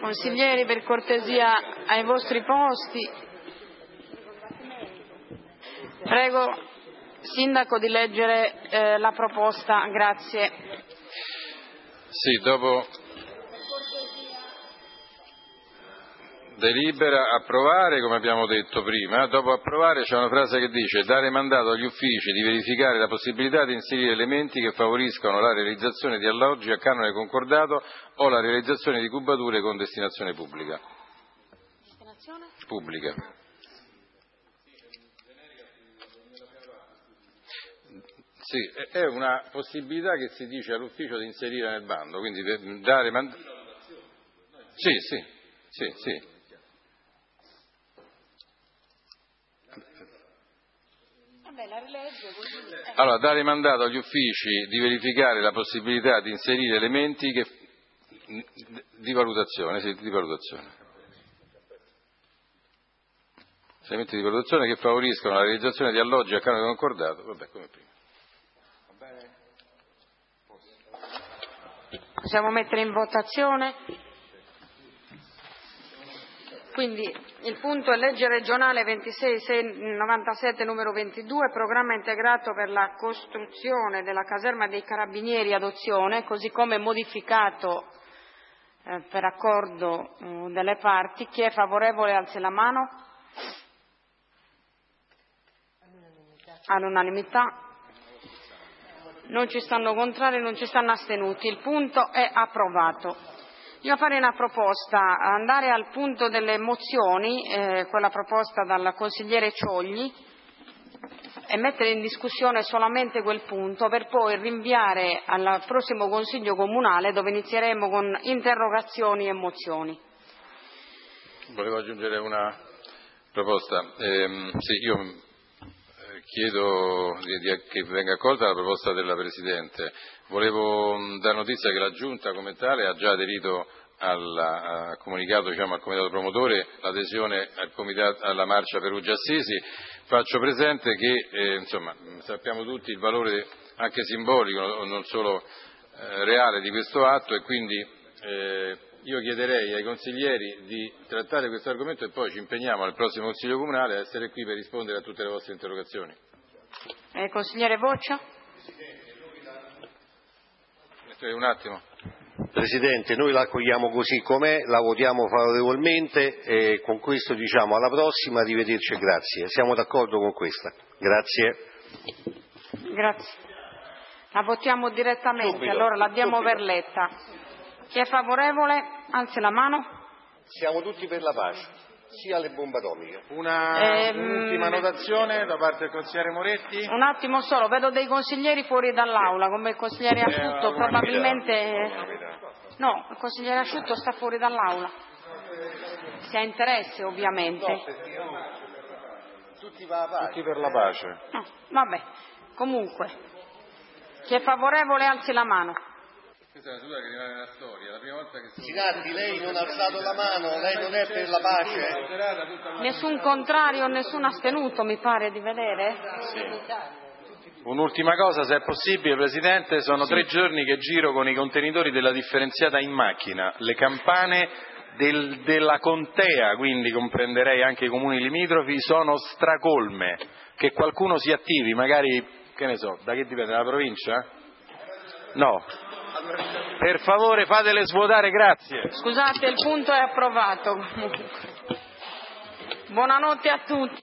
Consiglieri, per cortesia, ai vostri posti. Prego, Sindaco, di leggere la proposta. Grazie. Sì, dopo delibera approvare, come abbiamo detto prima, dopo approvare c'è una frase che dice: dare mandato agli uffici di verificare la possibilità di inserire elementi che favoriscano la realizzazione di alloggi a canone concordato o la realizzazione di cubature con destinazione pubblica. Destinazione? Pubblica. Sì, è una possibilità che si dice all'ufficio di inserire nel bando, quindi dare mandato. Sì. Allora, dare mandato agli uffici di verificare la possibilità di inserire elementi di valutazione, elementi di valutazione che favoriscono la realizzazione di alloggi a canone concordato, vabbè, come prima. Va bene? Possiamo mettere in votazione? Quindi il punto è legge regionale 2697 numero 22, programma integrato per la costruzione della caserma dei Carabinieri adozione, così come modificato per accordo delle parti. Chi è favorevole alzi la mano. All'unanimità. Non ci stanno contrari, non ci stanno astenuti. Il punto è approvato. Io farei una proposta, andare al punto delle mozioni, quella proposta dal consigliere Ciogli, e mettere in discussione solamente quel punto per poi rinviare al prossimo Consiglio Comunale, dove inizieremo con interrogazioni e mozioni. Volevo aggiungere una proposta. Sì, io chiedo che venga accolta la proposta della Presidente. Volevo dare notizia che la Giunta come tale ha già aderito ha comunicato al Comitato Promotore l'adesione alla marcia Perugia-Assisi. Faccio presente che sappiamo tutti il valore anche simbolico, non solo reale, di questo atto, e quindi io chiederei ai consiglieri di trattare questo argomento e poi ci impegniamo al prossimo Consiglio Comunale a essere qui per rispondere a tutte le vostre interrogazioni. Consigliere Boccia? Un attimo. Presidente, noi la accogliamo così com'è, la votiamo favorevolmente e con questo diciamo alla prossima, arrivederci e grazie. Siamo d'accordo con questa. Grazie. Grazie. La votiamo direttamente, subito, allora la diamo per letta. Chi è favorevole alzi la mano. Siamo tutti per la pace, sia le bombe atomiche. Un'ultima notazione da parte del consigliere Moretti. Un attimo solo, vedo dei consiglieri fuori dall'aula, come il consigliere Asciutto, probabilmente. No, il consigliere Asciutto sta fuori dall'aula. Se ha interesse, ovviamente. Tutti per la pace. No, vabbè, comunque. Chi è favorevole alzi la mano. Questa è una seduta che rimane nella storia, la prima volta che Sinatti, lei non ha alzato la mano, lei non è per la pace. Nessun contrario, nessun astenuto, mi pare di vedere. Sì. Un'ultima cosa, se è possibile, Presidente, sono 3 giorni che giro con i contenitori della differenziata in macchina, le campane della contea, quindi comprenderei anche i comuni limitrofi, sono stracolme, che qualcuno si attivi, magari, che ne so, da che dipende, dalla provincia? No. Per favore fatele svuotare, grazie. Scusate, il punto è approvato. Buonanotte a tutti.